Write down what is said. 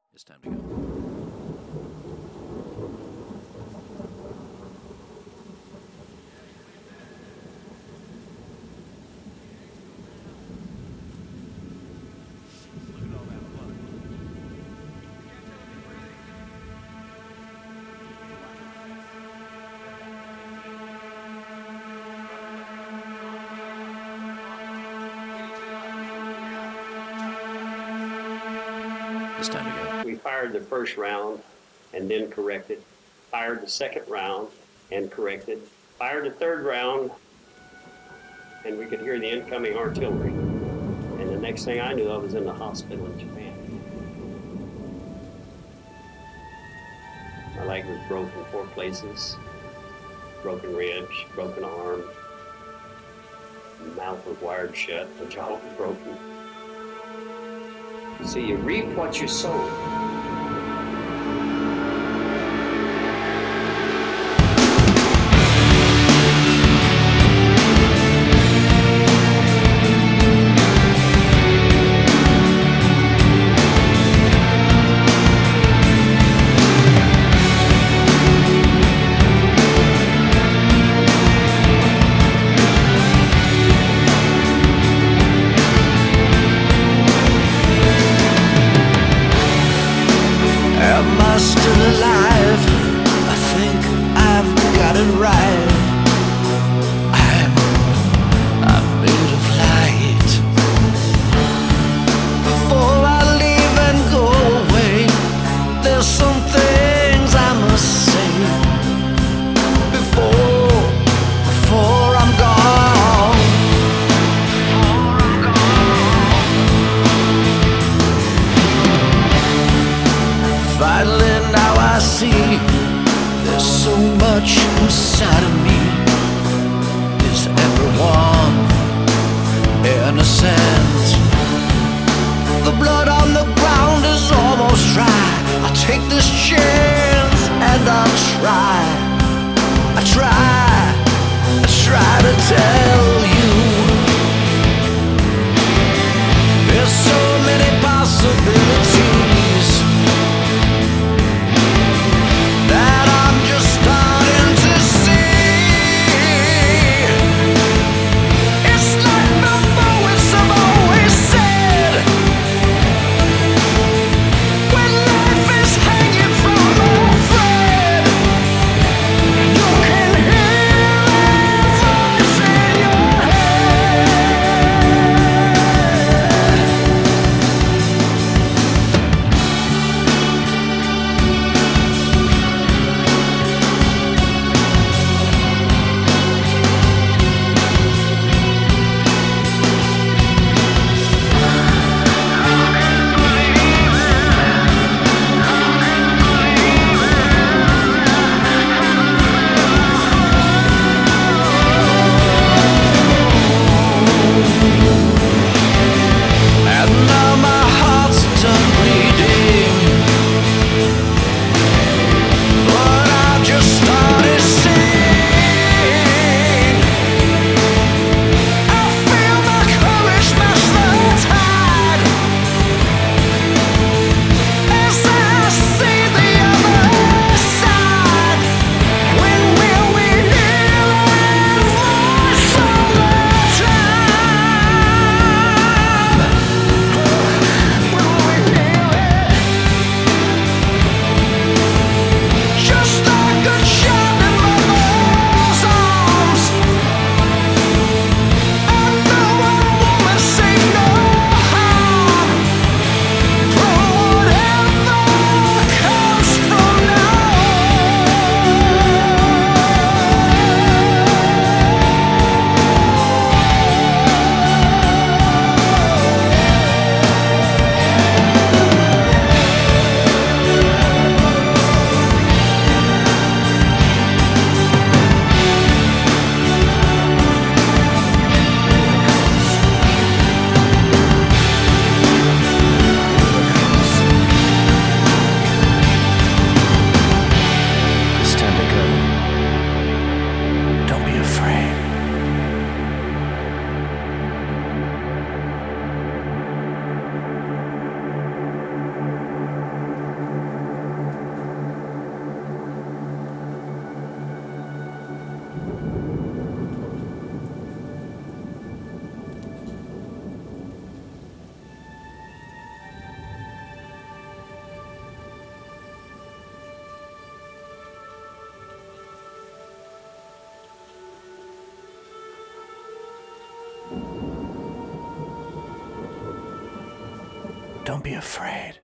It's time to go. Look at all that blood. It's time to go. We fired the first round and then corrected. Fired the second round and corrected. Fired the third round and we could hear the incoming artillery. And the next thing I knew, I was in the hospital in Japan. My leg was broken 4 places. Broken ribs, broken arm. The mouth was wired shut, the jaw was broken. So you reap what you sow. Am I still alive? I think I've got it right. I'm a bit of light. Before I leave and go away, there's some things I must say. Before I'm gone. Finally now I see there's so much inside of me. Is everyone innocent? The blood on the ground is almost dry. I'll take this chance and I'll try. I try to tell you. There's so many possibilities that I'm just starting to see. It's like the poets have always said, when life is hanging from Don't be afraid.